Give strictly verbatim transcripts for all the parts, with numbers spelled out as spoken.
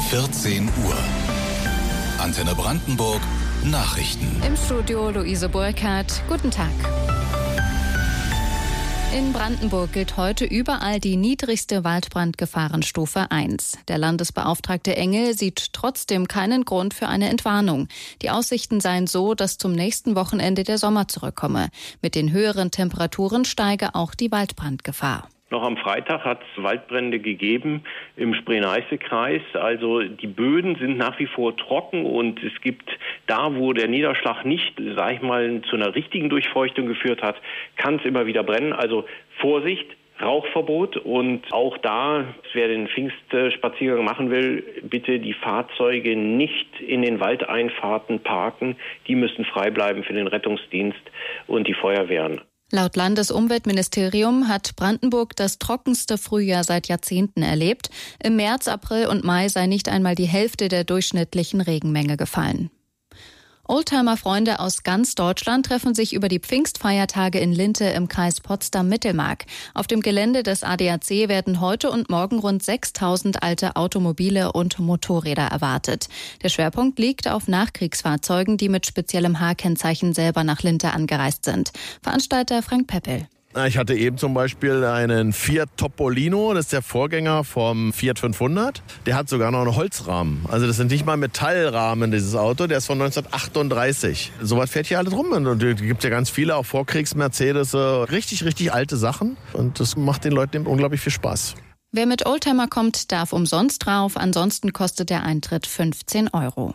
vierzehn Uhr. Antenne Brandenburg Nachrichten. Im Studio Luise Burkhardt. Guten Tag. In Brandenburg gilt heute überall die niedrigste Waldbrandgefahrenstufe eins. Der Landesbeauftragte Engel sieht trotzdem keinen Grund für eine Entwarnung. Die Aussichten seien so, dass zum nächsten Wochenende der Sommer zurückkomme. Mit den höheren Temperaturen steige auch die Waldbrandgefahr. Noch am Freitag hat es Waldbrände gegeben im Spree-Neiße-Kreis. Also die Böden sind nach wie vor trocken und es gibt da, wo der Niederschlag nicht, sag ich mal, zu einer richtigen Durchfeuchtung geführt hat, kann es immer wieder brennen. Also Vorsicht, Rauchverbot und auch da, wer den Pfingstspaziergang machen will, bitte die Fahrzeuge nicht in den Waldeinfahrten parken. Die müssen frei bleiben für den Rettungsdienst und die Feuerwehren. Laut Landesumweltministerium hat Brandenburg das trockenste Frühjahr seit Jahrzehnten erlebt. Im März, April und Mai sei nicht einmal die Hälfte der durchschnittlichen Regenmenge gefallen. Oldtimer-Freunde aus ganz Deutschland treffen sich über die Pfingstfeiertage in Linte im Kreis Potsdam-Mittelmark. Auf dem Gelände des A D A C werden heute und morgen rund sechstausend alte Automobile und Motorräder erwartet. Der Schwerpunkt liegt auf Nachkriegsfahrzeugen, die mit speziellem H-Kennzeichen selber nach Linte angereist sind. Veranstalter Frank Peppel. Ich hatte eben zum Beispiel einen Fiat Topolino, das ist der Vorgänger vom Fiat fünfhundert. Der hat sogar noch einen Holzrahmen. Also das sind nicht mal Metallrahmen, dieses Auto. Der ist von neunzehnhundertachtunddreißig. Sowas fährt hier alles rum. Und es gibt ja ganz viele, auch Vorkriegs-Mercedes. Richtig, richtig alte Sachen. Und das macht den Leuten unglaublich viel Spaß. Wer mit Oldtimer kommt, darf umsonst drauf. Ansonsten kostet der Eintritt fünfzehn Euro.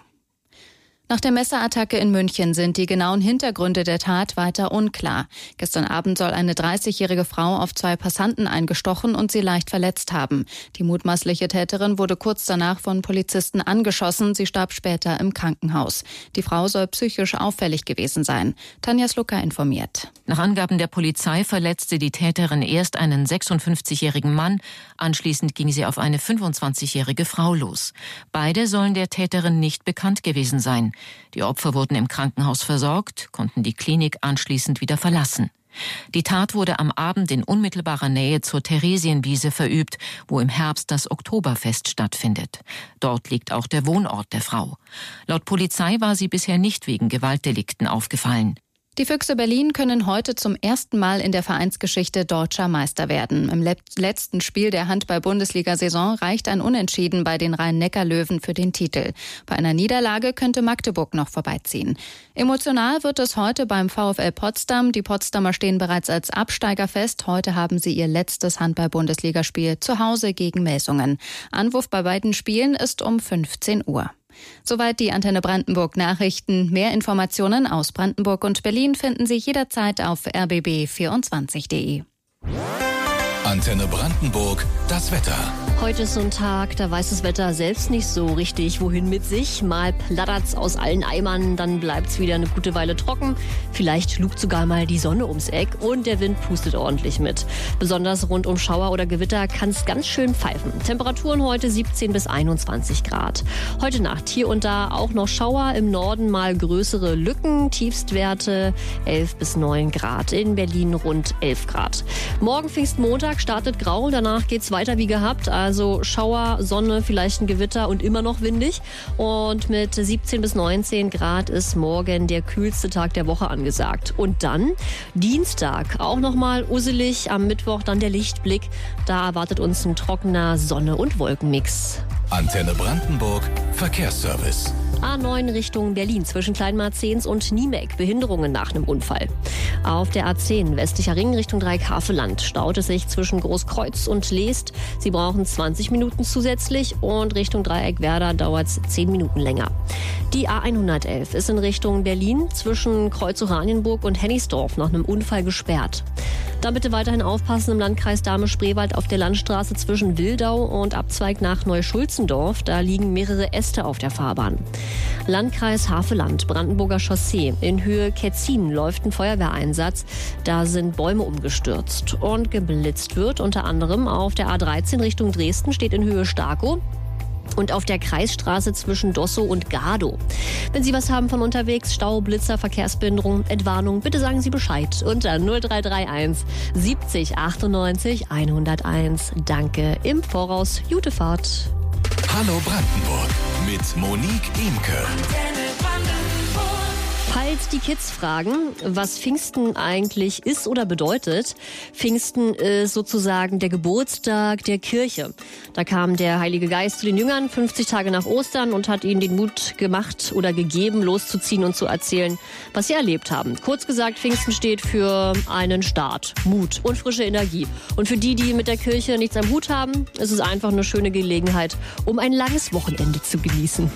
Nach der Messerattacke in München sind die genauen Hintergründe der Tat weiter unklar. Gestern Abend soll eine dreißigjährige Frau auf zwei Passanten eingestochen und sie leicht verletzt haben. Die mutmaßliche Täterin wurde kurz danach von Polizisten angeschossen. Sie starb später im Krankenhaus. Die Frau soll psychisch auffällig gewesen sein. Tanja Slucker informiert. Nach Angaben der Polizei verletzte die Täterin erst einen sechsundfünfzigjährigen Mann. Anschließend ging sie auf eine fünfundzwanzigjährige Frau los. Beide sollen der Täterin nicht bekannt gewesen sein. Die Opfer wurden im Krankenhaus versorgt, konnten die Klinik anschließend wieder verlassen. Die Tat wurde am Abend in unmittelbarer Nähe zur Theresienwiese verübt, wo im Herbst das Oktoberfest stattfindet. Dort liegt auch der Wohnort der Frau. Laut Polizei war sie bisher nicht wegen Gewaltdelikten aufgefallen. Die Füchse Berlin können heute zum ersten Mal in der Vereinsgeschichte deutscher Meister werden. Im letzten Spiel der Handball-Bundesliga-Saison reicht ein Unentschieden bei den Rhein-Neckar-Löwen für den Titel. Bei einer Niederlage könnte Magdeburg noch vorbeiziehen. Emotional wird es heute beim VfL Potsdam. Die Potsdamer stehen bereits als Absteiger fest. Heute haben sie ihr letztes Handball-Bundesligaspiel zu Hause gegen Melsungen. Anwurf bei beiden Spielen ist um fünfzehn Uhr. Soweit die Antenne Brandenburg Nachrichten. Mehr Informationen aus Brandenburg und Berlin finden Sie jederzeit auf r b b vierundzwanzig punkt d e. Antenne Brandenburg, das Wetter. Heute ist so ein Tag, da weiß das Wetter selbst nicht so richtig, wohin mit sich. Mal plattert's aus allen Eimern, dann bleibt's wieder eine gute Weile trocken. Vielleicht lugt sogar mal die Sonne ums Eck und der Wind pustet ordentlich mit. Besonders rund um Schauer oder Gewitter kann's ganz schön pfeifen. Temperaturen heute siebzehn bis einundzwanzig Grad. Heute Nacht hier und da auch noch Schauer, im Norden mal größere Lücken. Tiefstwerte elf bis neun Grad. In Berlin rund elf Grad. Morgen Pfingstmontag startet grau, danach geht's weiter wie gehabt. Also Schauer, Sonne, vielleicht ein Gewitter und immer noch windig. Und mit siebzehn bis neunzehn Grad ist morgen der kühlste Tag der Woche angesagt. Und dann Dienstag, auch nochmal usselig. Am Mittwoch dann der Lichtblick. Da erwartet uns ein trockener Sonne- und Wolkenmix. Antenne Brandenburg, Verkehrsservice. A neun Richtung Berlin zwischen Kleinmarzens und Niemek. Behinderungen nach einem Unfall. Auf der A zehn westlicher Ring Richtung Dreieckhaveland staut es sich zwischen Großkreuz und Leest. Sie brauchen zwanzig Minuten zusätzlich und Richtung Dreieckwerder dauert es zehn Minuten länger. Die A hundertelf ist in Richtung Berlin zwischen Kreuz-Oranienburg und Hennigsdorf nach einem Unfall gesperrt. Dann bitte weiterhin aufpassen im Landkreis Dahme-Spreewald auf der Landstraße zwischen Wildau und Abzweig nach Neuschulzendorf. Da liegen mehrere Äste auf der Fahrbahn. Landkreis Havelland, Brandenburger Chaussee. In Höhe Ketzin läuft ein Feuerwehreinsatz. Da sind Bäume umgestürzt und geblitzt wird. Unter anderem auf der A dreizehn Richtung Dresden steht in Höhe Starkow. Und auf der Kreisstraße zwischen Dossow und Gadow. Wenn Sie was haben von unterwegs, Stau, Blitzer, Verkehrsbehinderung, Entwarnung, bitte sagen Sie Bescheid unter null drei drei eins siebzig achtundneunzig hunderteins. Danke im Voraus. Gute Fahrt. Hallo Brandenburg mit Monique Imke. Falls die Kids fragen, was Pfingsten eigentlich ist oder bedeutet, Pfingsten ist sozusagen der Geburtstag der Kirche. Da kam der Heilige Geist zu den Jüngern fünfzig Tage nach Ostern und hat ihnen den Mut gemacht oder gegeben, loszuziehen und zu erzählen, was sie erlebt haben. Kurz gesagt, Pfingsten steht für einen Start, Mut und frische Energie. Und für die, die mit der Kirche nichts am Hut haben, ist es einfach eine schöne Gelegenheit, um ein langes Wochenende zu genießen.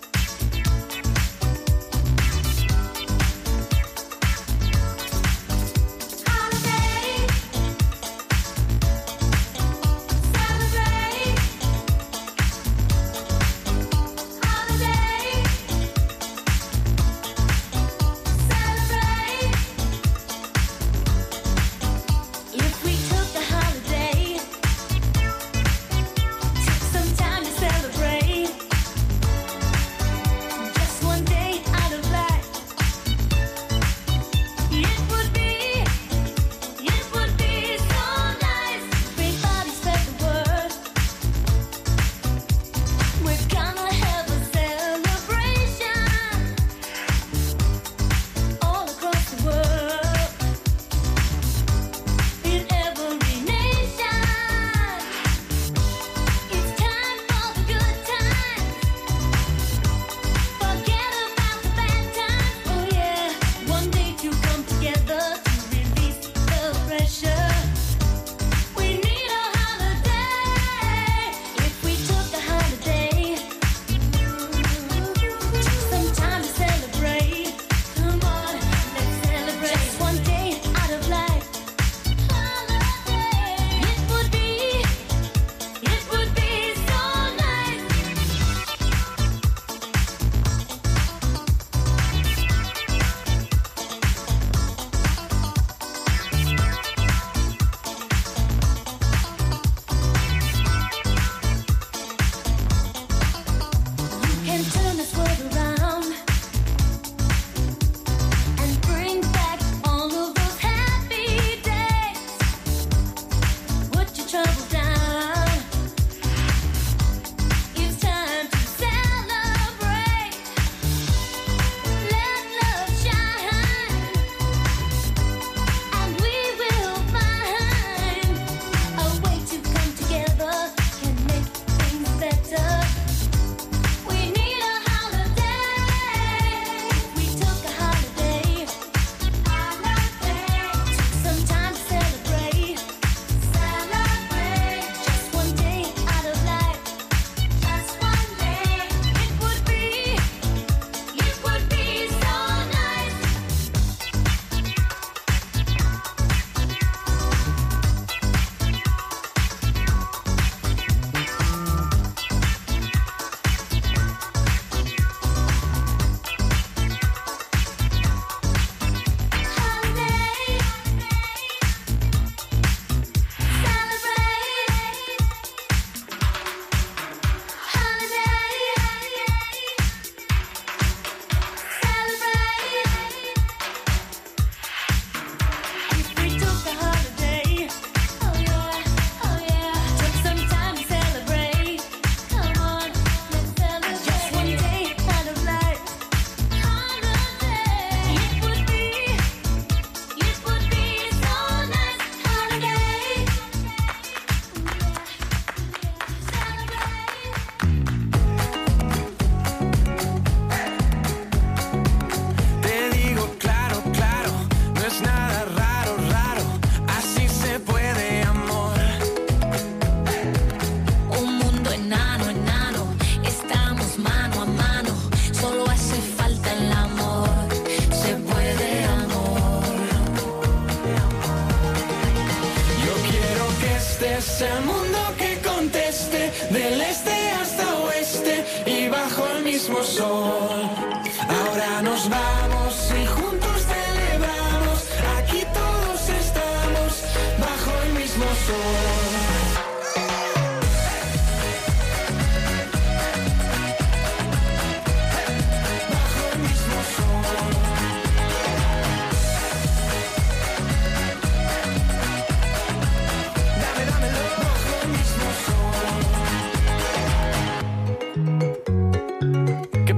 es el mundo que conteste, del este hasta oeste y bajo el mismo sol. Ahora nos vamos y juntos celebramos, aquí todos estamos bajo el mismo sol.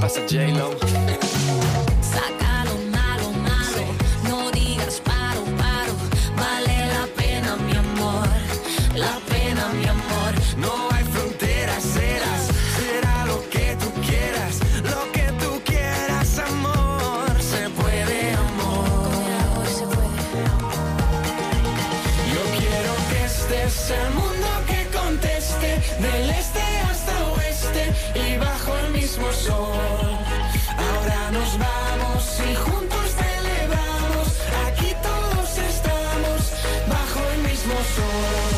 pasa, J-Lo? Saca lo malo, malo, no digas paro, paro, vale la pena, mi amor, la pena, mi amor. No hay fronteras, serás, será lo que tú quieras, lo que tú quieras, amor. Se puede, amor. Se puede. Yo quiero que estés el mundo que conteste, del este hasta oeste y bajo el mismo sol. Ahora nos vamos y juntos celebramos, aquí todos estamos bajo el mismo sol.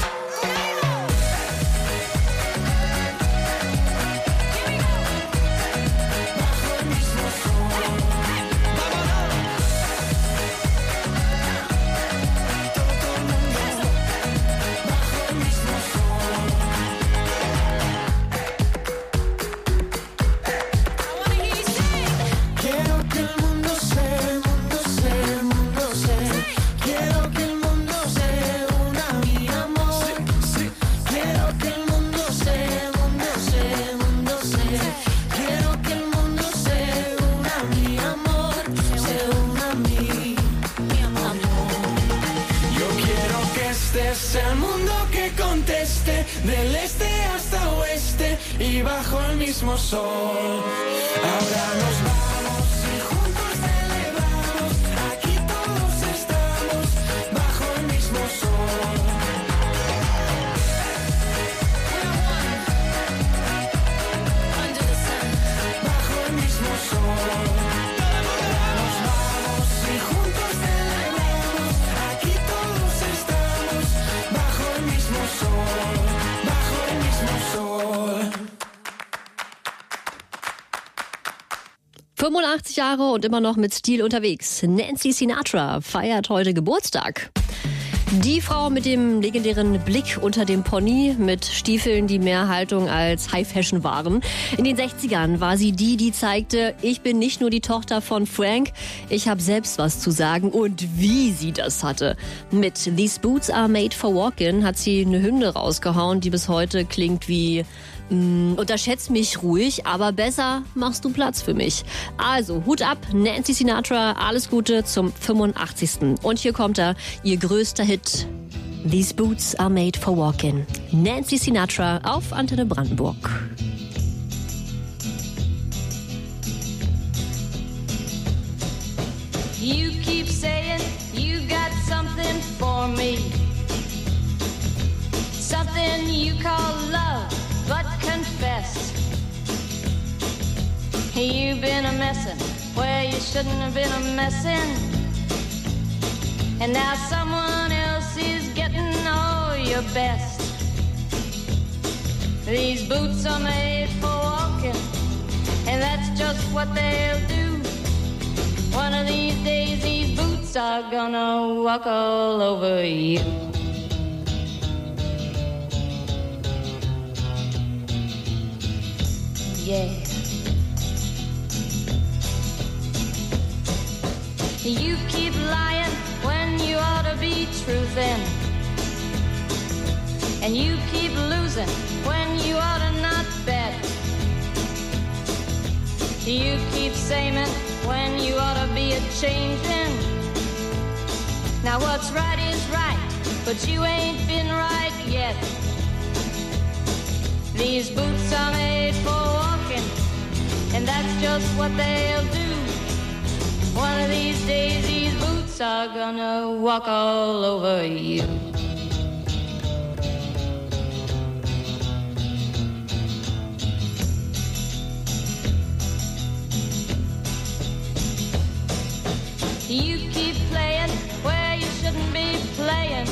El mundo que conteste, del este hasta oeste y bajo el mismo sol. Ahora nos vamos y juntos celebramos, aquí todos estamos bajo el mismo sol. Bajo el mismo sol. Nos vamos y juntos celebramos, aquí todos estamos bajo el mismo sol, bajo el mismo sol. fünfundachtzig Jahre und immer noch mit Stil unterwegs. Nancy Sinatra feiert heute Geburtstag. Die Frau mit dem legendären Blick unter dem Pony, mit Stiefeln, die mehr Haltung als High-Fashion waren. In den sechzigern war sie die, die zeigte, ich bin nicht nur die Tochter von Frank, ich habe selbst was zu sagen und wie sie das hatte. Mit These Boots Are Made for Walking hat sie eine Hymne rausgehauen, die bis heute klingt wie Mm, unterschätz mich ruhig, aber besser machst du Platz für mich. Also, Hut ab, Nancy Sinatra, alles Gute zum fünfundachtzigsten Und hier kommt er, ihr größter Hit. These Boots Are Made for Walking. Nancy Sinatra auf Antenne Brandenburg. You keep saying you got something for me, something you call love. But confess, you've been a messin' where you shouldn't have been a messin', and now someone else is getting all your best. These boots are made for walking, and that's just what they'll do. One of these days these boots are gonna walk all over you. Yeah. You keep lying when you ought to be truthin', and you keep losing when you ought to not bet. You keep saying when you ought to be a changin'. Now what's right is right, but you ain't been right yet. These boots are made for walking, and that's just what they'll do. One of these days these boots are gonna walk all over you. You keep playing where you shouldn't be playing,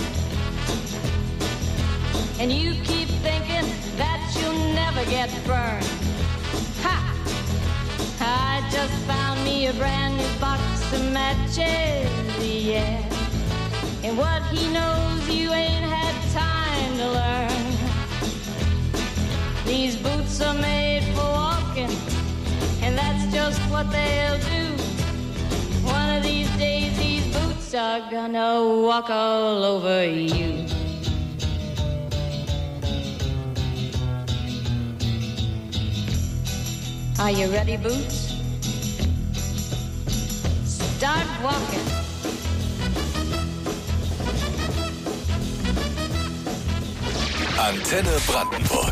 and you keep thinking that you'll never get burned. Ha! I just found me a brand new box of matches, yeah. And what he knows you ain't had time to learn. These boots are made for walking, and that's just what they'll do. One of these days these boots are gonna walk all over you. Are you ready, Boots? Start walking. Antenne Brandenburg.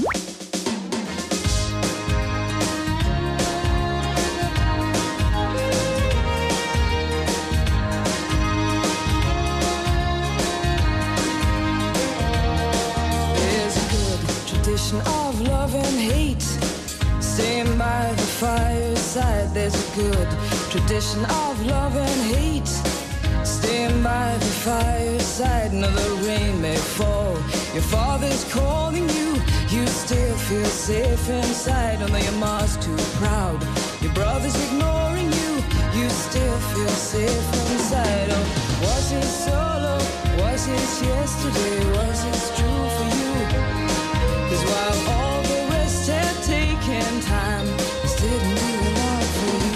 There's a good tradition of love and hate. Staying by the fireside. There's a good tradition of love and hate. Staying by the fireside. Now the rain may fall. Your father's calling you. You still feel safe inside. Although your mom's too proud. Your brother's ignoring you. You still feel safe inside. Oh, was it solo? Was it yesterday? Was it true for you? 'Cause while all the rest had taken time, this didn't do a lot for you.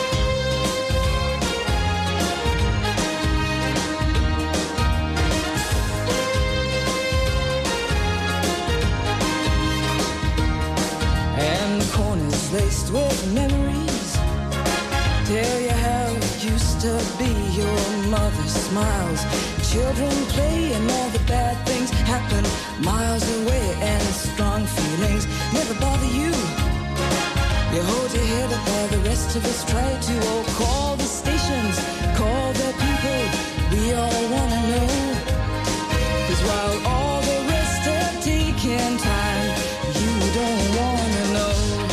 And the corners laced with memories tell you how it used to be. Your mother smiles, children play, and all the bad things happen miles away. And strong feelings never bother you. You hold your head up while the rest of us try to. Oh, call the stations, call the people, we all wanna know. 'Cause while all the rest have taken time, you don't wanna know.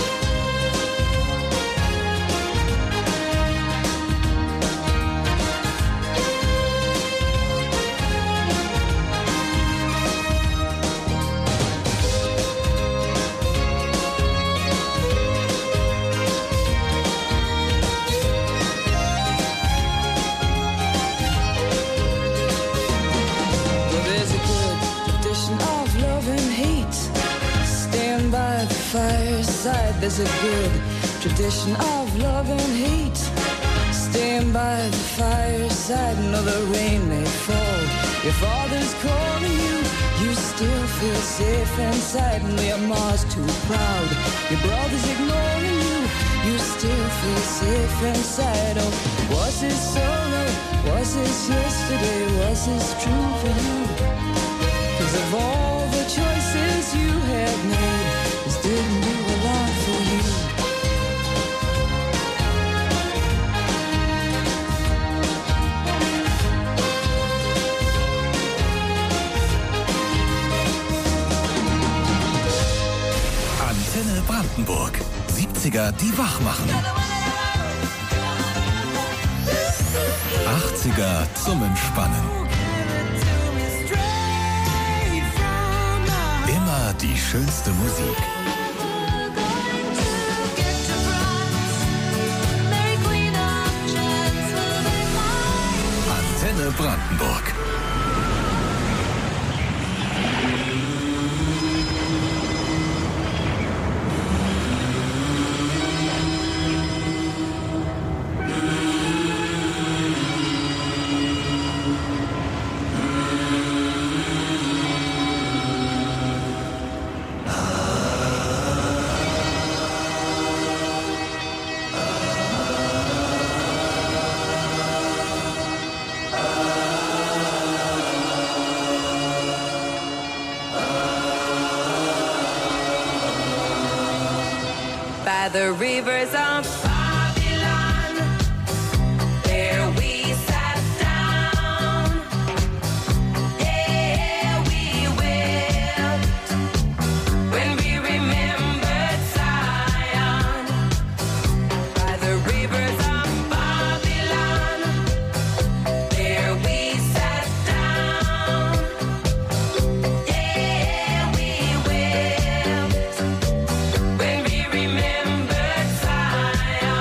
Fireside, there's a good tradition of love and hate. Staying by the fireside, no, the rain may fall. Your father's calling you, you still feel safe inside. And your mom's too proud, your brother's ignoring you, you still feel safe inside. Oh, was this solo? Was this yesterday? Was this true for you? 'Cause of all the choices you have made, this didn't do a lot for you. Antenne Brandenburg. siebziger, die wach machen. achtziger zum Entspannen. Immer die schönste Musik. Antenne Brandenburg. By the rivers of Babylon, there we sat down, there we wept, when we remembered Zion. By the rivers of Babylon, there we sat down, there we wept, when we remembered Zion.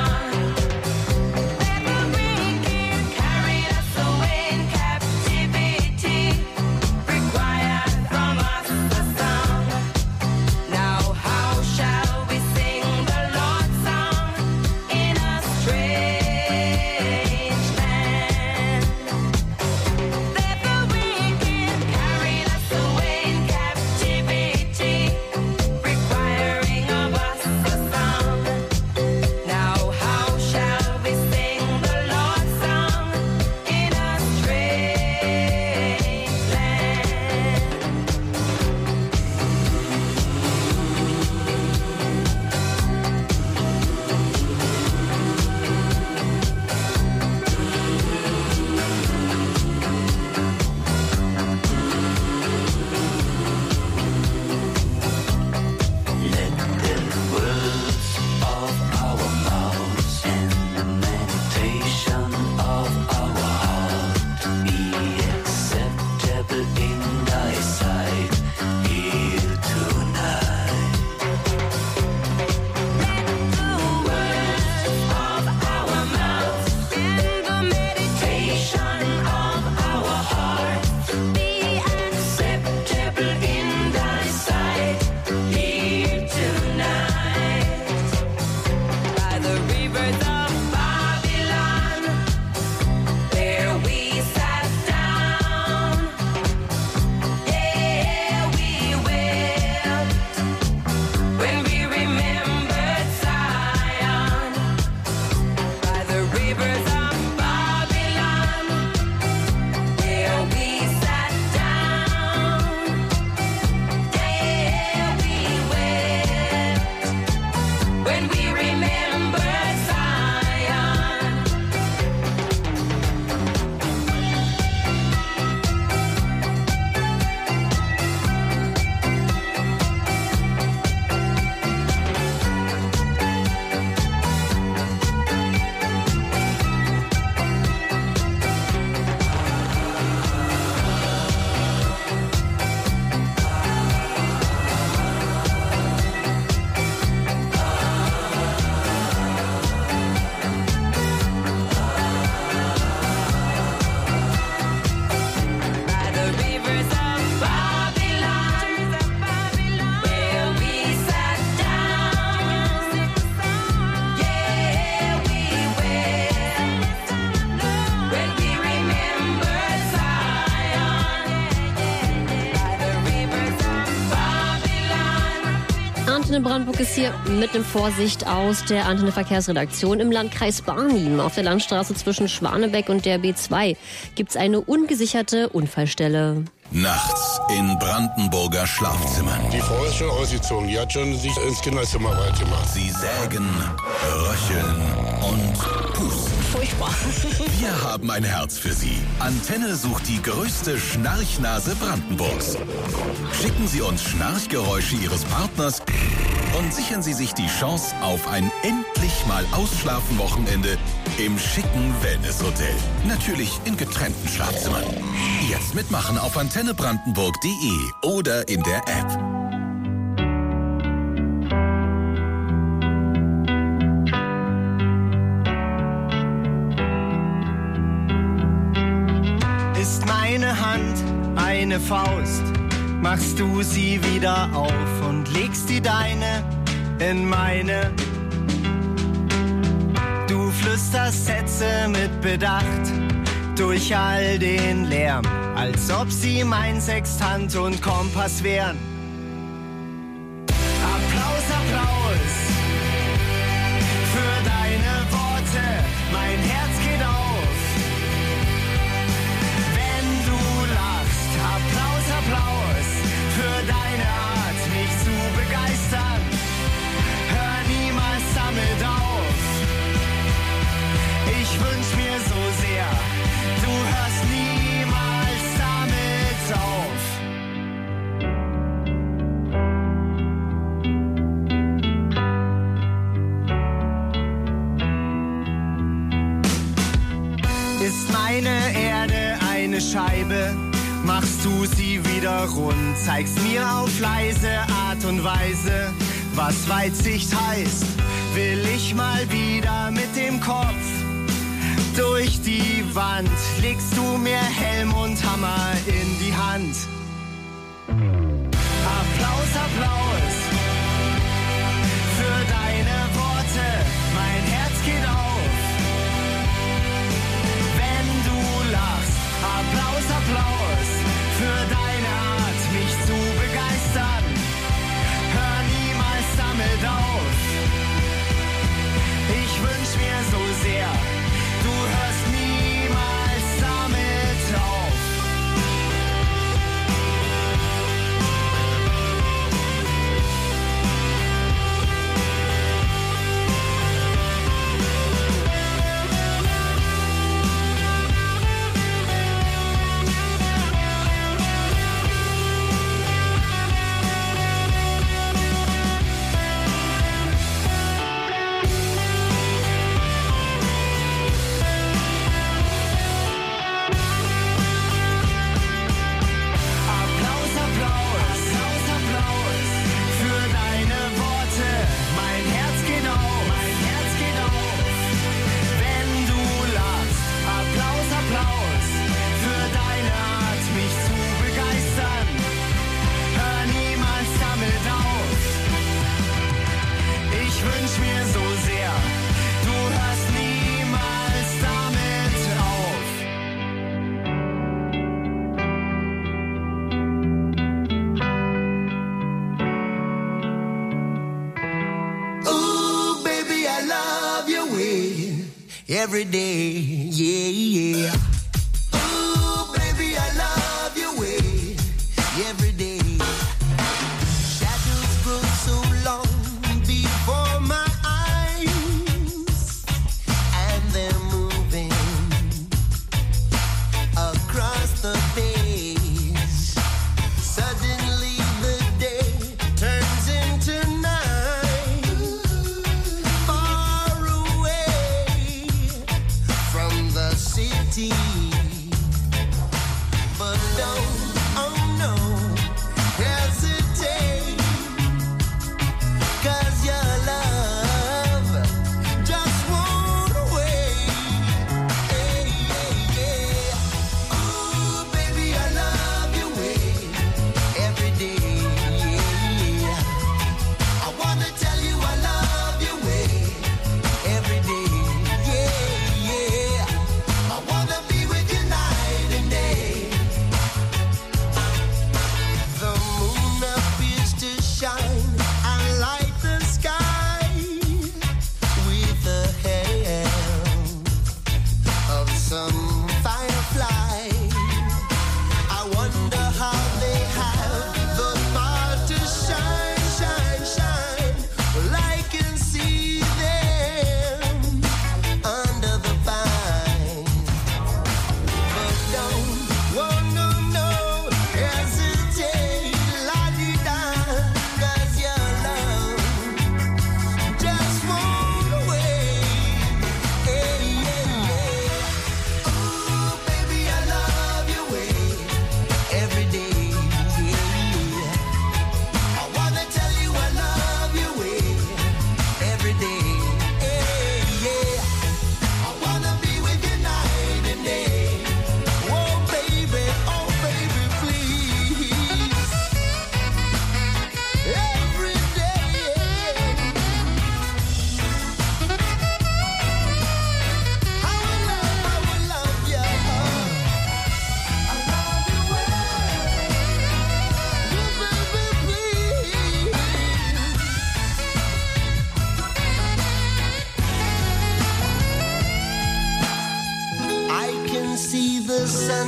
Antenne Brandenburg ist hier mit einem Vorsicht aus der Antenne Verkehrsredaktion im Landkreis Barnim. Auf der Landstraße zwischen Schwanebeck und der B zwei gibt es eine ungesicherte Unfallstelle. Nachts in Brandenburger Schlafzimmern. Die Frau ist schon ausgezogen, die hat schon sich ins Kinderzimmer weit gemacht. Sie sägen, röcheln und pusten. Furchtbar. Wir haben ein Herz für Sie. Antenne sucht die größte Schnarchnase Brandenburgs. Schicken Sie uns Schnarchgeräusche Ihres Partners und sichern Sie sich die Chance auf ein endlich mal Ausschlafen-Wochenende im schicken Wellnesshotel. Natürlich in getrennten Schlafzimmern. Jetzt mitmachen auf antenne brandenburg punkt de oder in der App. Ist meine Hand eine Faust, machst du sie wieder auf und legst die deine in meine. Du flüsterst Sätze mit Bedacht durch all den Lärm, als ob sie mein Sextant und Kompass wären. Applaus, Applaus für deine Worte, mein Herz geht auf, wenn du lachst. Applaus, Applaus für deine Art, mich zu begeistern. Hör niemals damit auf. Ich wünsch mir so sehr, du hörst niemals damit auf. Ist meine Erde eine Scheibe, machst du sie wieder rund, zeigst mir auf leise Art und Weise, was Weitsicht heißt. Will ich mal wieder mit dem Kopf durch die Wand, legst du mir Helm und Hammer in die Hand. Applaus, Applaus für deine Worte, mein Herz geht auf, wenn du lachst. Applaus, Applaus für deine Art, mich zu begeistern. Hör niemals damit auf. Ich wünsch mir so sehr, du hörst niemals damit auf. Every day, yeah, yeah. Ooh, baby, I love your way. Every day. Shadows grow so long before my eyes, and they're moving across the page. Suddenly the day turns into night. Far away from the city.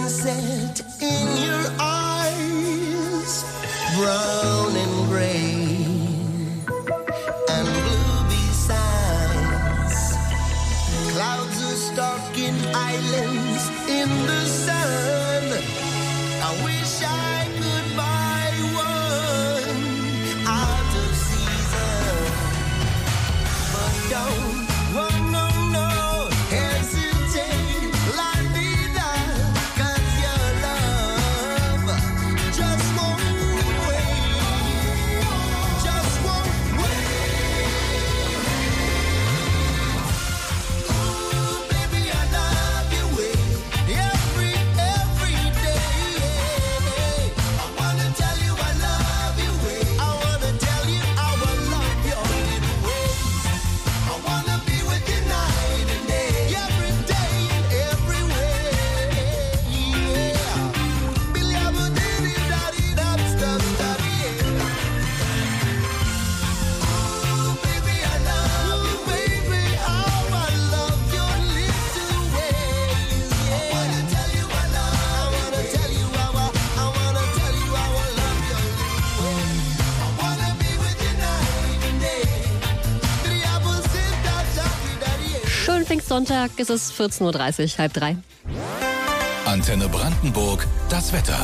sunset in your eyes, brown and gray and blue besides. Clouds are stalking islands in the sun. I wish I could buy one out of season, but don't, oh no, no, hesitate, la vida, 'cause your love just won't wait, just won't wait. Ooh, baby, I love you way, every, every day. I wanna tell you I love you way, I wanna tell you I will love your little ways. I wanna be with you night and day, every day and every way. Yeah. Billy, I'm a diddy, daddy, that's the daddy. Ooh, baby, I love you, baby, how I love your little ways. Yeah. I wanna tell you I love, I wanna tell you how I, I wanna tell you how I love your little ways. I wanna be with you night and day. Billy, I'm a sit down, daddy, daddy. Schönen Pfingstsonntag, es ist vierzehn Uhr dreißig, halb drei. Antenne Brandenburg, das Wetter.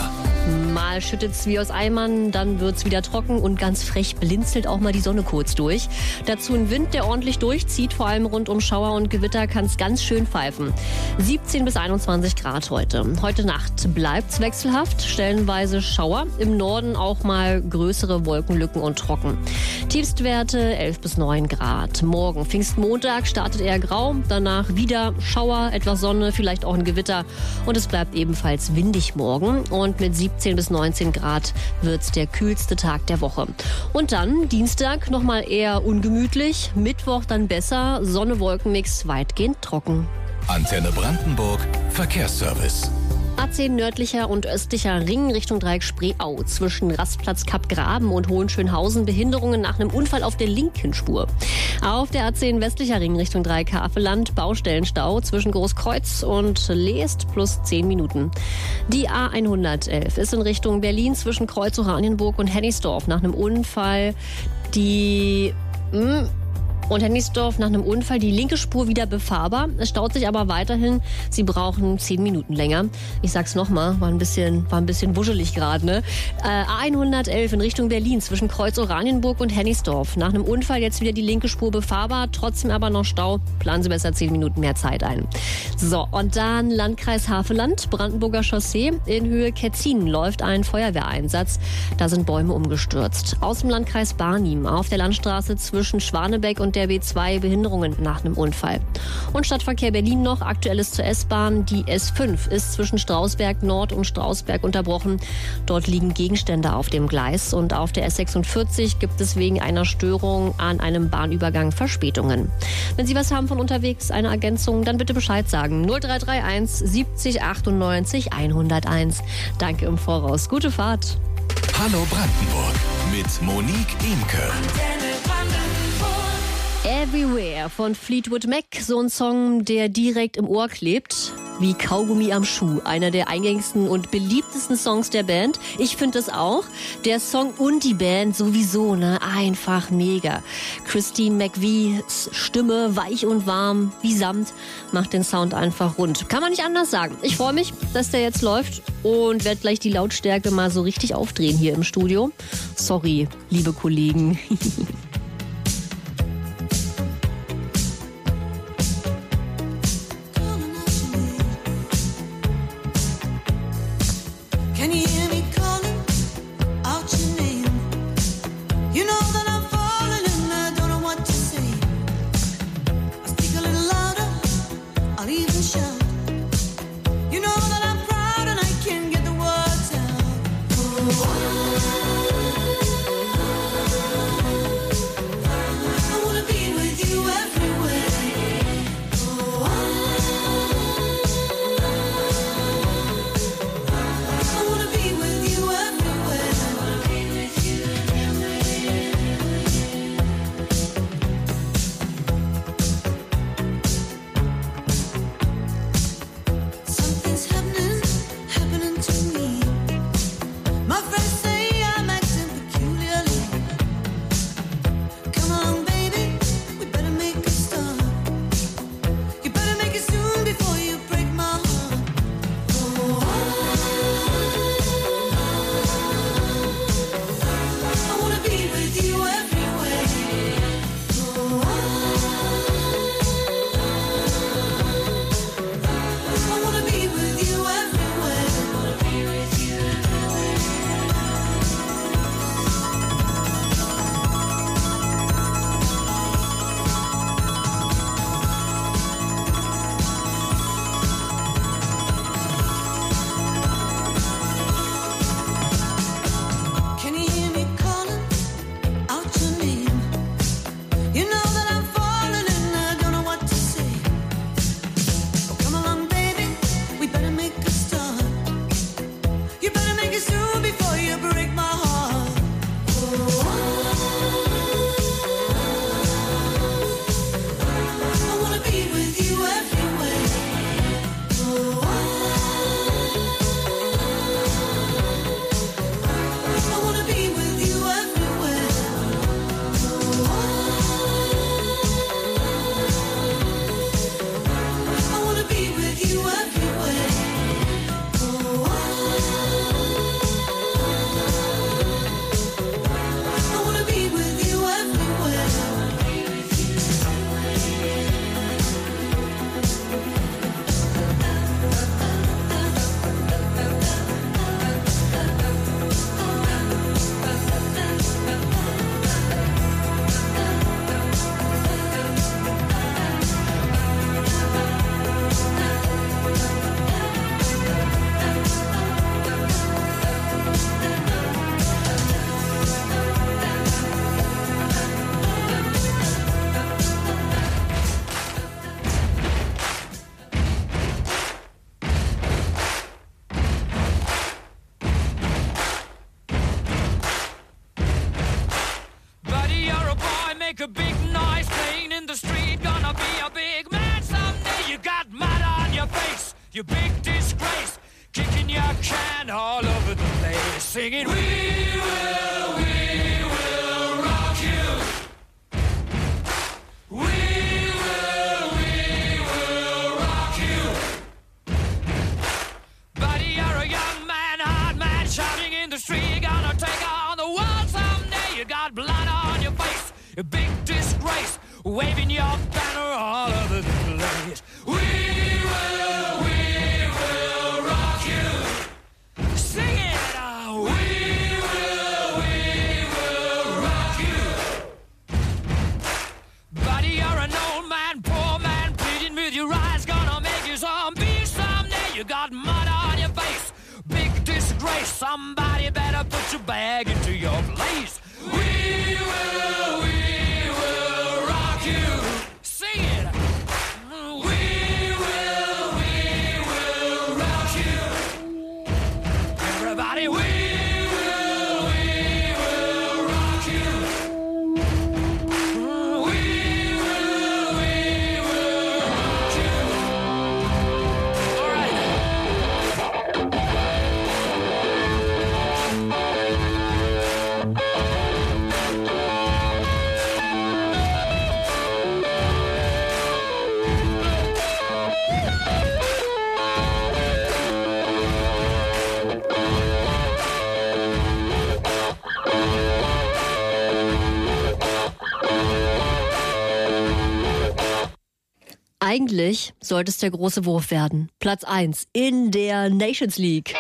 Mal schüttet's wie aus Eimern, dann wird's wieder trocken und ganz frech blinzelt auch mal die Sonne kurz durch. Dazu ein Wind, der ordentlich durchzieht, vor allem rund um Schauer und Gewitter kann's ganz schön pfeifen. siebzehn bis einundzwanzig Grad heute. Heute Nacht bleibt's wechselhaft, stellenweise Schauer, im Norden auch mal größere Wolkenlücken und trocken. Tiefstwerte elf bis neun Grad. Morgen, Pfingstmontag, startet eher grau, danach wieder Schauer, etwas Sonne, vielleicht auch ein Gewitter und es bleibt ebenfalls windig morgen und mit siebzehn bis neunzehn Grad wird's der kühlste Tag der Woche. Und dann Dienstag nochmal eher ungemütlich, Mittwoch dann besser, Sonne-Wolkenmix weitgehend trocken. Antenne Brandenburg, Verkehrsservice. A zehn nördlicher und östlicher Ring Richtung Dreieck Spreeau. Zwischen Rastplatz Kappgraben und Hohenschönhausen Behinderungen nach einem Unfall auf der linken Spur. Auf der A zehn westlicher Ring Richtung Dreieck Havelland Baustellenstau zwischen Großkreuz und Leest plus zehn Minuten. Die A hundertelf ist in Richtung Berlin zwischen Kreuz Oranienburg und Hennigsdorf nach einem Unfall. Die... Mh, Und Hennigsdorf nach einem Unfall die linke Spur wieder befahrbar. Es staut sich aber weiterhin. Sie brauchen zehn Minuten länger. Ich sag's nochmal, war ein bisschen, war ein bisschen wuschelig gerade, ne? Äh, A hundertelf in Richtung Berlin zwischen Kreuz Oranienburg und Hennigsdorf. Nach einem Unfall jetzt wieder die linke Spur befahrbar, trotzdem aber noch Stau. Planen Sie besser zehn Minuten mehr Zeit ein. So, und dann Landkreis Havelland, Brandenburger Chaussee. In Höhe Ketzin läuft ein Feuerwehreinsatz. Da sind Bäume umgestürzt. Aus dem Landkreis Barnim auf der Landstraße zwischen Schwanebeck und der B zwei Behinderungen nach einem Unfall. Und Stadtverkehr Berlin noch, aktuelles zur S-Bahn. Die S fünf ist zwischen Strausberg Nord und Strausberg unterbrochen. Dort liegen Gegenstände auf dem Gleis. Und auf der S sechsundvierzig gibt es wegen einer Störung an einem Bahnübergang Verspätungen. Wenn Sie was haben von unterwegs, eine Ergänzung, dann bitte Bescheid sagen. null drei drei eins siebzig achtundneunzig hunderteins. Danke im Voraus. Gute Fahrt. Hallo Brandenburg mit Monique Imke. Everywhere von Fleetwood Mac, so ein Song, der direkt im Ohr klebt, wie Kaugummi am Schuh. Einer der eingängigsten und beliebtesten Songs der Band. Ich finde das auch. Der Song und die Band sowieso, ne, einfach mega. Christine McVies Stimme, weich und warm, wie Samt, macht den Sound einfach rund. Kann man nicht anders sagen. Ich freue mich, dass der jetzt läuft und werde gleich die Lautstärke mal so richtig aufdrehen hier im Studio. Sorry, liebe Kollegen. Can you hear me calling out your name? You know that I'm falling and I don't know what to say. I speak a little louder, I'll even shout. You know that I'm proud and I can't get the words out. Oh, I wanna be with you everywhere. Oh, I wanna be with you everywhere. make a big noise playing in the street. Gonna be a big man someday. You got mud on your face, you big disgrace. Kicking your can all over the place. Singing, we will, we will rock you. We will, we will rock you. Buddy, you're a young man, hard man, shouting in the street. Gonna take on the world someday. You got blood on your face, a big disgrace. Waving your banner all over the place. We will, we will rock you. Sing it out. We will, we will rock you. Buddy, you're an old man, poor man, pleading with your eyes. Gonna make you zombie someday. You got mud on your face, big disgrace. Somebody better put your bag into your place. We will, we will rock you. Sing it. We will, we will rock you. Everybody, we will, we will rock you. We will, we will rock you. All right. Eigentlich sollte es der große Wurf werden. Platz eins in der Nations League.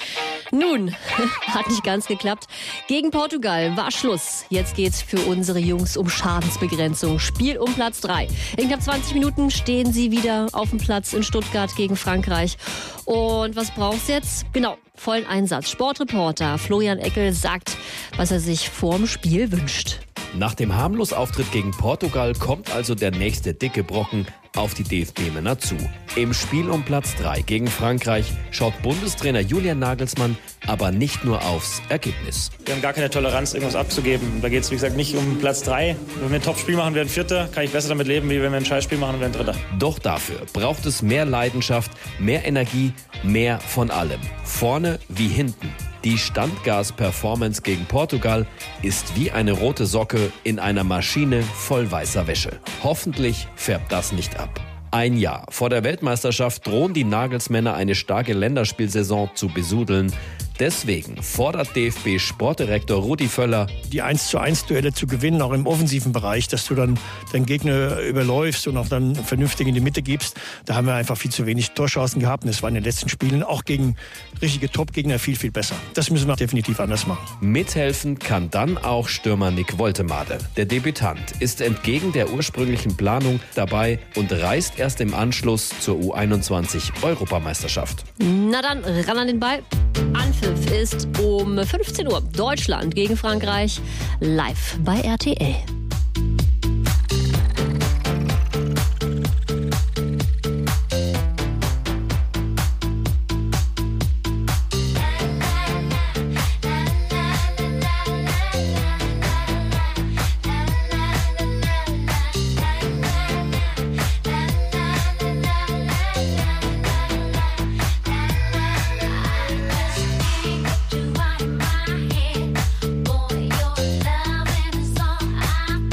Nun, hat nicht ganz geklappt. Gegen Portugal war Schluss. Jetzt geht's für unsere Jungs um Schadensbegrenzung. Spiel um Platz drei. In knapp zwanzig Minuten stehen sie wieder auf dem Platz in Stuttgart gegen Frankreich. Und was braucht's jetzt? Genau, vollen Einsatz. Sportreporter Florian Eckel sagt, was er sich vorm Spiel wünscht. Nach dem Harmlos-Auftritt gegen Portugal kommt also der nächste dicke Brocken auf die D F B-Männer zu. Im Spiel um Platz drei gegen Frankreich schaut Bundestrainer Julian Nagelsmann aber nicht nur aufs Ergebnis. Wir haben gar keine Toleranz, irgendwas abzugeben. Da geht es, wie gesagt, nicht um Platz drei. Wenn wir ein Top-Spiel machen, wäre ein Vierter, kann ich besser damit leben, wie wenn wir ein Scheißspiel machen, wäre ein Dritter. Doch dafür braucht es mehr Leidenschaft, mehr Energie, mehr von allem. Vorne wie hinten. Die Standgas-Performance gegen Portugal ist wie eine rote Socke in einer Maschine voll weißer Wäsche. Hoffentlich färbt das nicht ab. Ein Jahr vor der Weltmeisterschaft drohen die Nagelsmänner eine starke Länderspielsaison zu besudeln. Deswegen fordert D F B-Sportdirektor Rudi Völler, die eins zu eins Duelle zu gewinnen, auch im offensiven Bereich, dass du dann den Gegner überläufst und auch dann vernünftig in die Mitte gibst. Da haben wir einfach viel zu wenig Torchancen gehabt und es war in den letzten Spielen auch gegen richtige Top-Gegner viel, viel besser. Das müssen wir definitiv anders machen. Mithelfen kann dann auch Stürmer Nick Woltemade. Der Debütant ist entgegen der ursprünglichen Planung dabei und reist erst im Anschluss zur U einundzwanzig Europameisterschaft. Na dann, ran an den Ball. Anpfiff ist um fünfzehn Uhr. Deutschland gegen Frankreich live bei R T L. Boy, your love is all I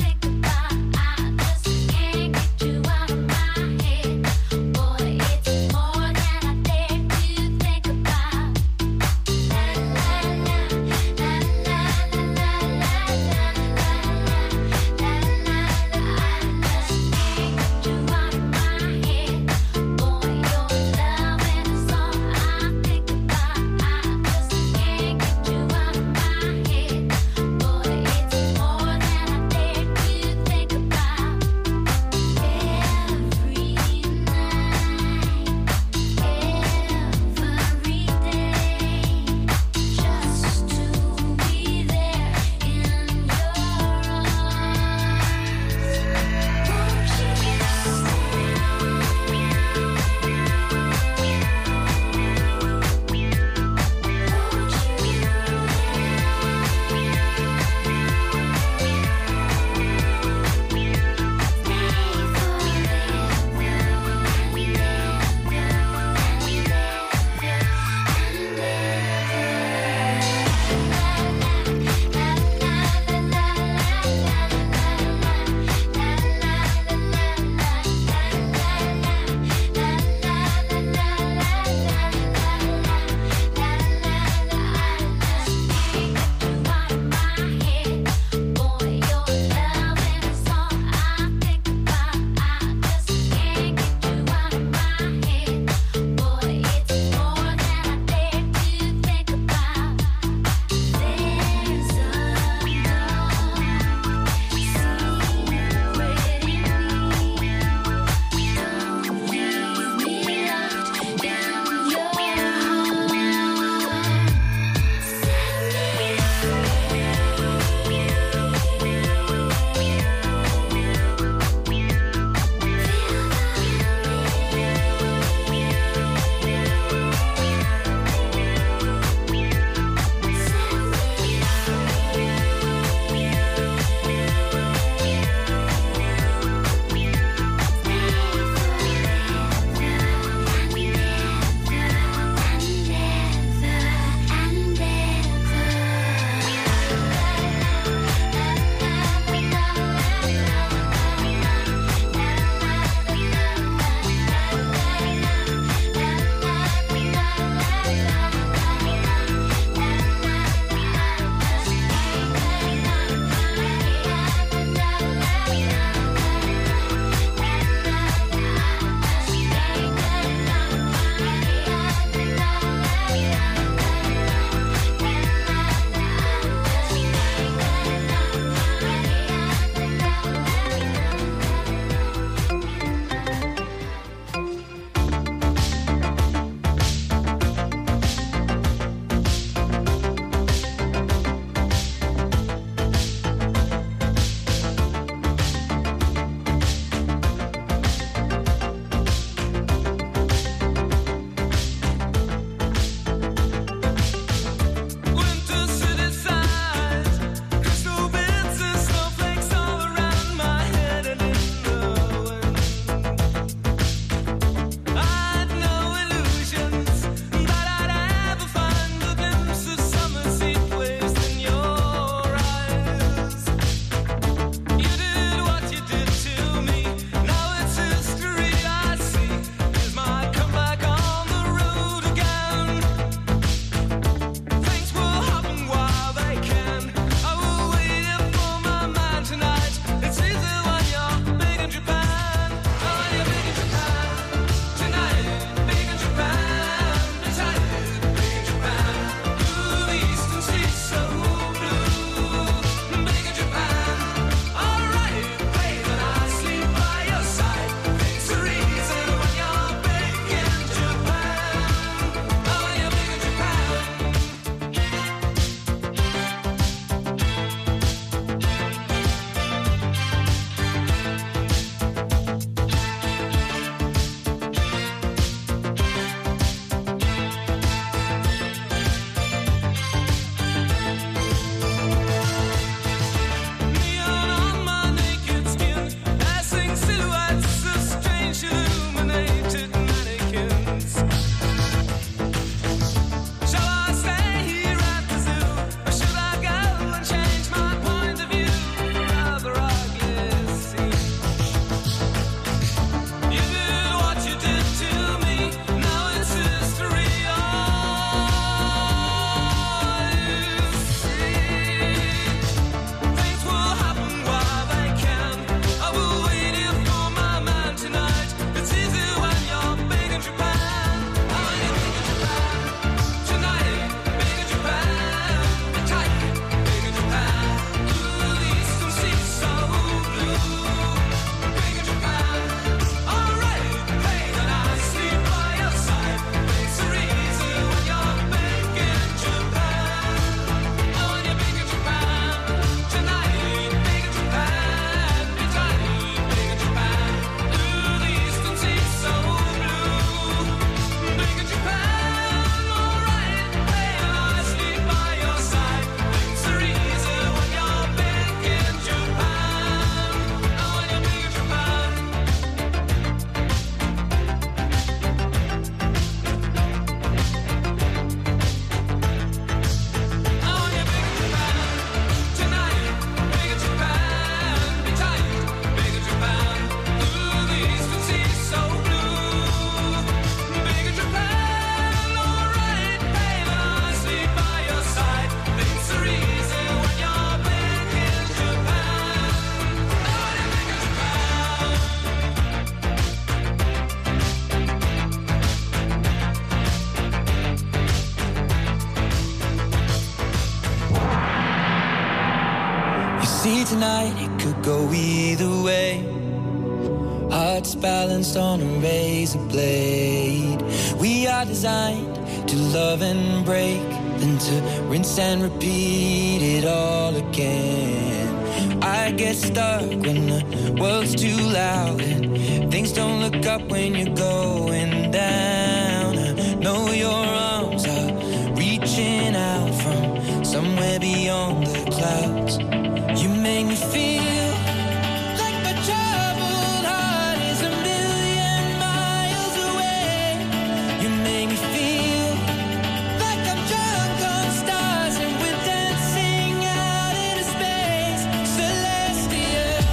See tonight, it could go either way. Hearts balanced on a razor blade. We are designed to love and break, then to rinse and repeat it all again. I get stuck when the world's too loud and things don't look up when you're going down. I know your arms are reaching out from somewhere beyond the clouds. You make me feel like my troubled heart is a million miles away. You make me feel like I'm drunk on stars and we're dancing out into space. Celestial.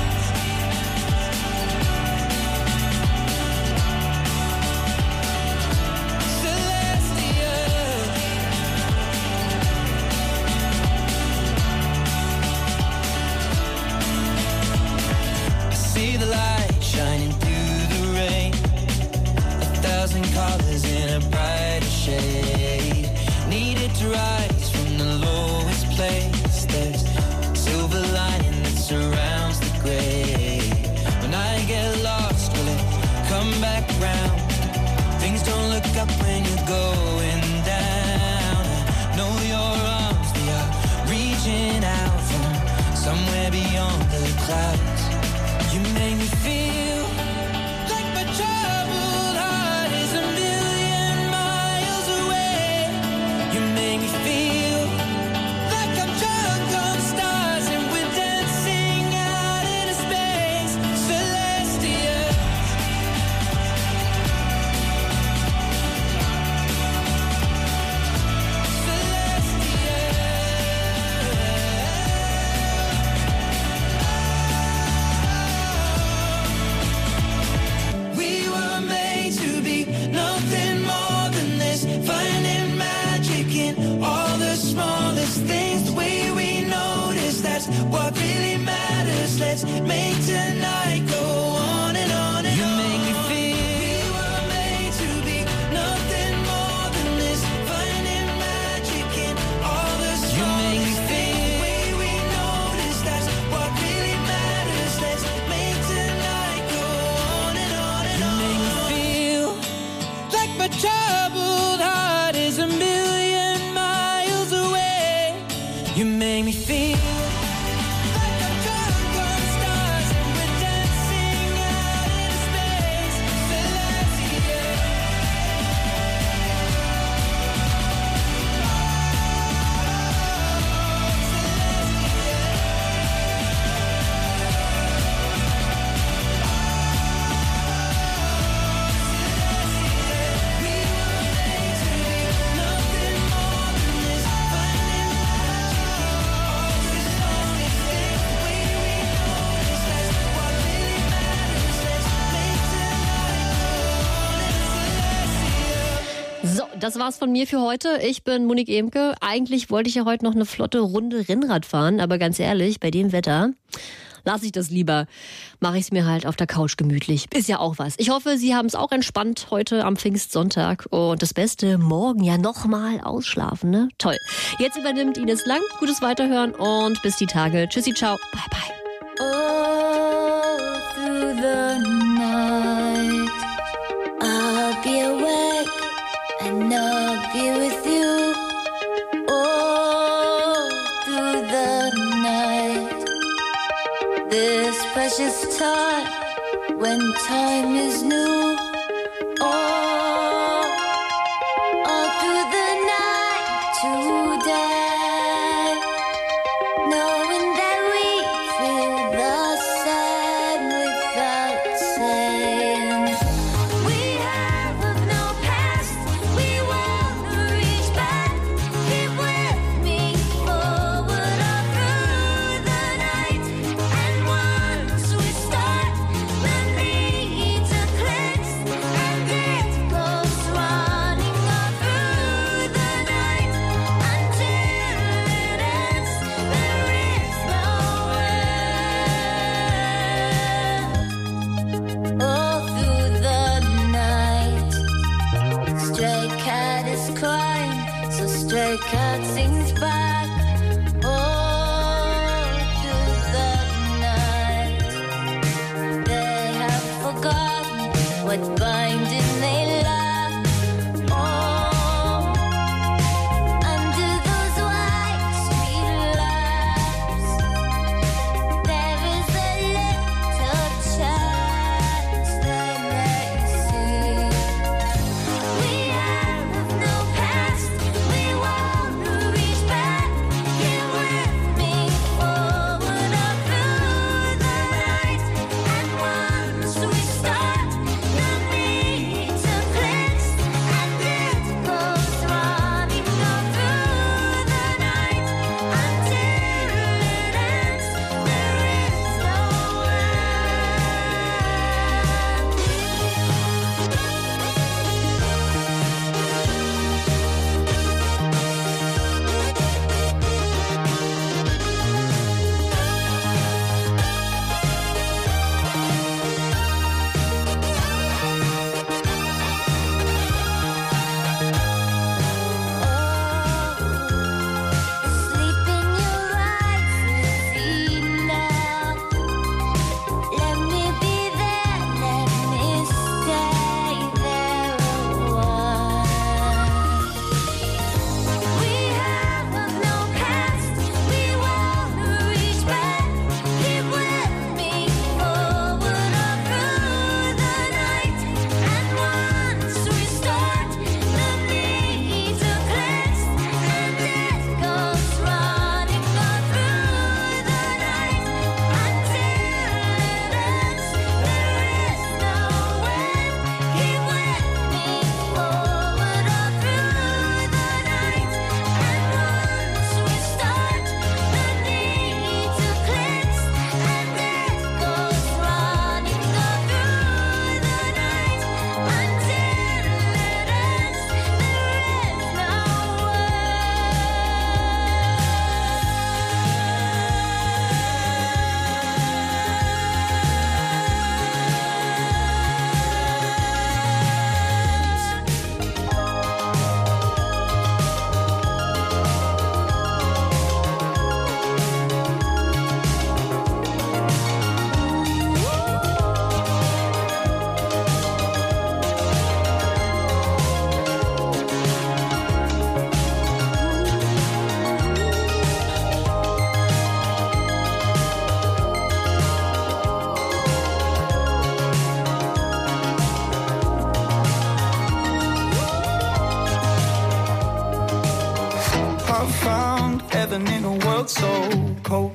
Celestial. See the light shining through the rain. A thousand colors in a brighter shade. Needed to rise from the lowest place. There's silver lining that surrounds the gray. When I get lost, will it come back round? Things don't look up when you're going down. I know your arms, they are reaching out from somewhere beyond the clouds. You make me feel like my troubled heart is a million miles away. You make me feel like I'm drunk on stars and we're dancing out into space. Celestial. We were made to be nothing more than this, finding magic in all the smallest things. The way we notice, that's what really matters. Let's make tonight go on and on and on. You make me feel we were made to be nothing more than this, finding magic in all the smallest things. The way we notice, that's what really matters. Let's make tonight go on and on and on. You make me feel like my troubled heart is a million miles away. You make me feel like I'm drunk on stars and we're dancing out into space. Celestial. So, das war's von mir für heute. Ich bin Monique Emke. Eigentlich wollte ich ja heute noch eine flotte Runde Rennrad fahren, aber ganz ehrlich, bei dem Wetter lasse ich das lieber. Mache ich es mir halt auf der Couch gemütlich. Ist ja auch was. Ich hoffe, Sie haben es auch entspannt heute am Pfingstsonntag. Und das Beste, morgen ja nochmal ausschlafen, ne? Toll. Jetzt übernimmt Ines Lang. Gutes Weiterhören und bis die Tage. Tschüssi, ciao. Bye, bye. All through the night, I'll be awake and I'll be with you. All through the night, this precious time when time is new. All, all through the night today, knowing that we feel the same without saying. We have of no past, we wanna reach back. Keep with me forward all through the night. And once we start, the need to cleanse. world so cold.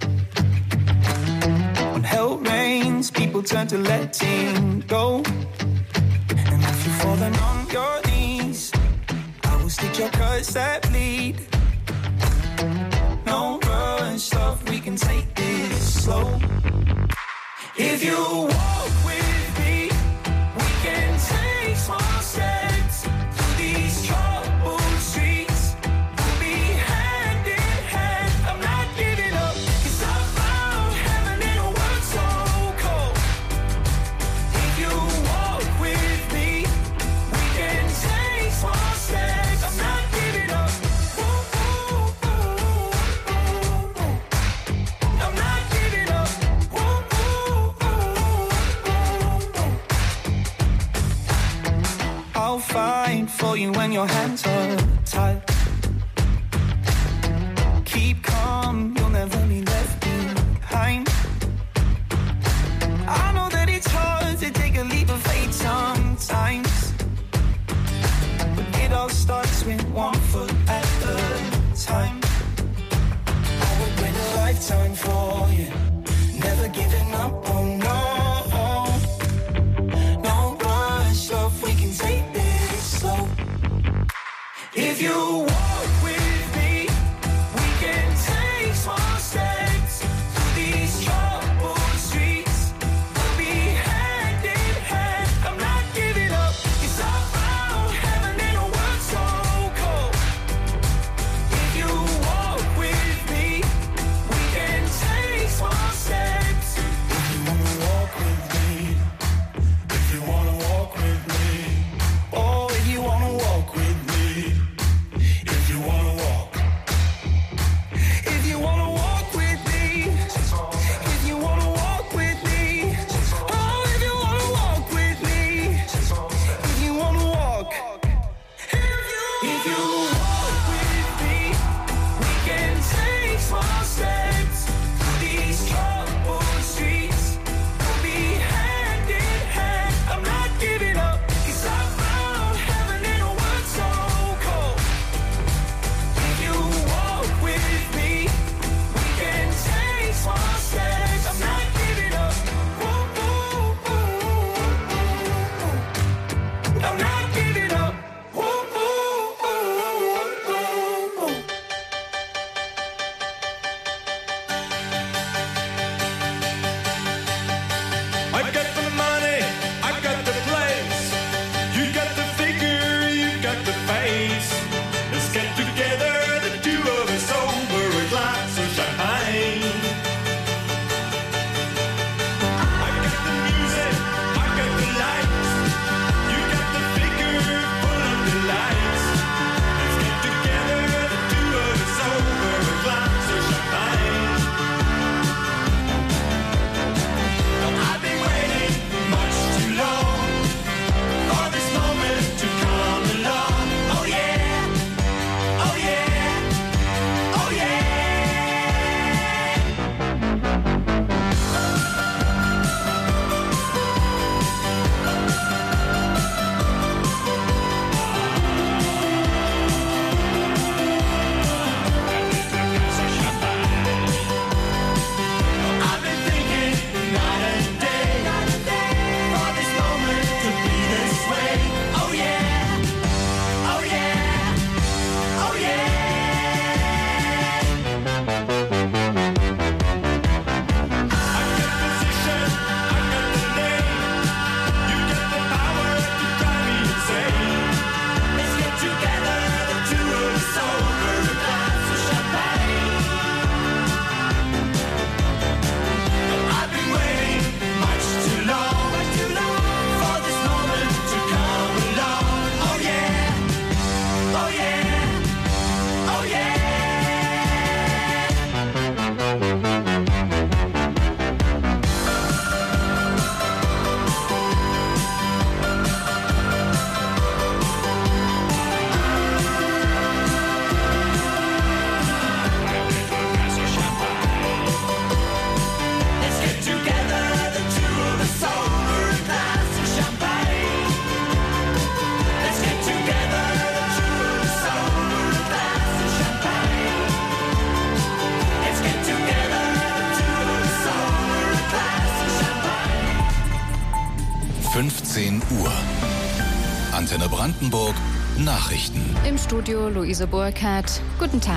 When hell rains, people turn to letting go. And if you're falling on your knees, I will stitch your cuts that bleed. No rush, love, we can take this slow. If you walk with me, we can take small steps through these troubled streets. We'll be hand in hand. I'm not giving up, 'cause I found heaven in a world so cold. If you walk with me, we can take small steps. I'm not giving up. Ooh, ooh, ooh, ooh, ooh. I'm not giving up. Ooh, ooh, ooh, ooh. I'll fight for you when your hands are tied. Keep calm, you'll never be left behind. I know that it's hard to take a leap of faith sometimes, but it all starts with one foot at a time. I would wait a lifetime for you, never giving up, oh no. No rush, love, we can take this slow. If you walk with me, we can take small steps through these troubled streets. We'll be hand in hand. I'm not giving up, 'cause I found heaven in a world so cold. If you walk with me, we can take small steps. If you wanna walk with me, if you wanna walk with me, oh, if you wanna walk with me, fünfzehn Uhr. Antenne Brandenburg, Nachrichten. Im Studio Luise Burkhardt. Guten Tag.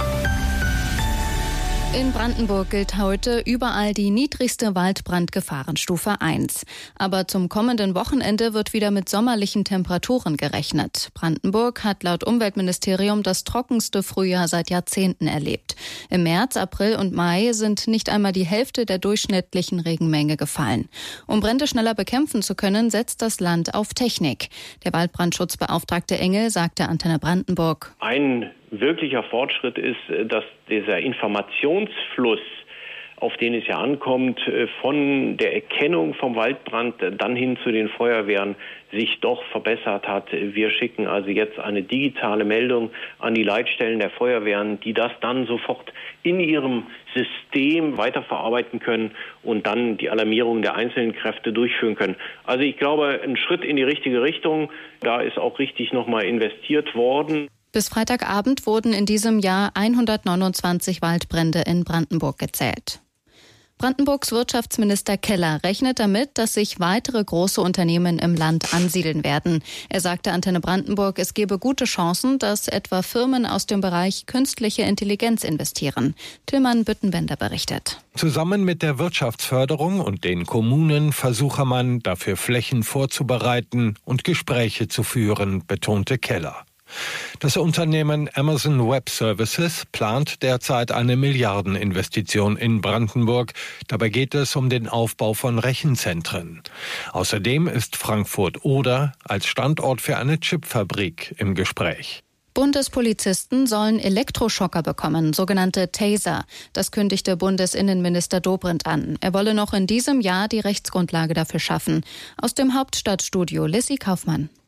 In Brandenburg gilt heute überall die niedrigste Waldbrandgefahrenstufe eins. Aber zum kommenden Wochenende wird wieder mit sommerlichen Temperaturen gerechnet. Brandenburg hat laut Umweltministerium das trockenste Frühjahr seit Jahrzehnten erlebt. Im März, April und Mai sind nicht einmal die Hälfte der durchschnittlichen Regenmenge gefallen. Um Brände schneller bekämpfen zu können, setzt das Land auf Technik. Der Waldbrandschutzbeauftragte Engel sagte Antenne Brandenburg: Ein wirklicher Fortschritt ist, dass dieser Informationsfluss, auf den es ja ankommt, von der Erkennung vom Waldbrand dann hin zu den Feuerwehren sich doch verbessert hat. Wir schicken also jetzt eine digitale Meldung an die Leitstellen der Feuerwehren, die das dann sofort in ihrem System weiterverarbeiten können und dann die Alarmierung der einzelnen Kräfte durchführen können. Also ich glaube, ein Schritt in die richtige Richtung. Da ist auch richtig nochmal investiert worden. Bis Freitagabend wurden in diesem Jahr hundertneunundzwanzig Waldbrände in Brandenburg gezählt. Brandenburgs Wirtschaftsminister Keller rechnet damit, dass sich weitere große Unternehmen im Land ansiedeln werden. Er sagte Antenne Brandenburg, es gebe gute Chancen, dass etwa Firmen aus dem Bereich künstliche Intelligenz investieren. Tillmann Büttenbender berichtet. Zusammen mit der Wirtschaftsförderung und den Kommunen versuche man, dafür Flächen vorzubereiten und Gespräche zu führen, betonte Keller. Das Unternehmen Amazon Web Services plant derzeit eine Milliardeninvestition in Brandenburg. Dabei geht es um den Aufbau von Rechenzentren. Außerdem ist Frankfurt-Oder als Standort für eine Chipfabrik im Gespräch. Bundespolizisten sollen Elektroschocker bekommen, sogenannte Taser. Das kündigte Bundesinnenminister Dobrindt an. Er wolle noch in diesem Jahr die Rechtsgrundlage dafür schaffen. Aus dem Hauptstadtstudio Lissy Kaufmann.